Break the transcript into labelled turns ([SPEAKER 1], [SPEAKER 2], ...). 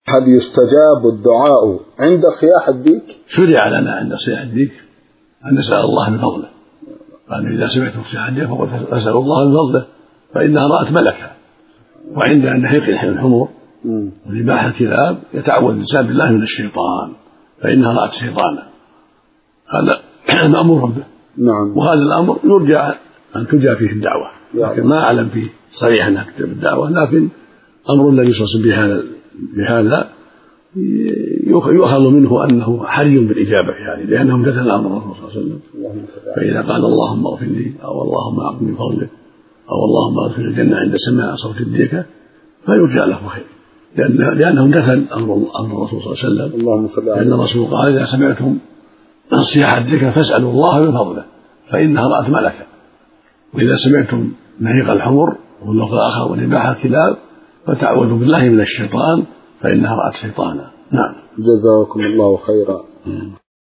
[SPEAKER 1] هل يستجاب الدعاء عند صياح الديك؟
[SPEAKER 2] شرع لنا عند صياح الديك أن نسأل الله من فضله، قال إذا سمعتم صياح الديك فقل أسأل الله من فضله فإنها رأت ملكا. وعند نحيق الحمر وذباح الكلاب يتعوذ الإنسان بالله من الشيطان فإنها رأت شيطانا، هذا مأمور به.
[SPEAKER 1] نعم.
[SPEAKER 2] وهذا الأمر يرجى أن ترجى فيه الدعوة، لكن ما أعلم فيه صريحا أنها تكتب الدعوة، لكن أمر الذي صلى الله عليه وسلم بهذا يؤخذ منه أنه حري بالإجابة في هذه، لأنه امتثل أمر الرسول صلى الله عليه وسلم. فإذا قال اللهم اغفر لي أو اللهم أعطني من فضلك أو اللهم اغفر الجنة عند سماع صوت الديكة فيرجى له خير، لأنه امتثل أمر الرسول صلى الله عليه وسلم. لأن الرسول قال إذا سمعتم صياح الديكة فاسألوا الله من فضله فإنها رأت ملكا، وإذا سمعتم نهيق الحمر واللفظ الآخر ونباح الكلاب فتعوذوا بالله من الشيطان فإنها رأت شيطانا. نعم.
[SPEAKER 1] جزاكم الله خيرا.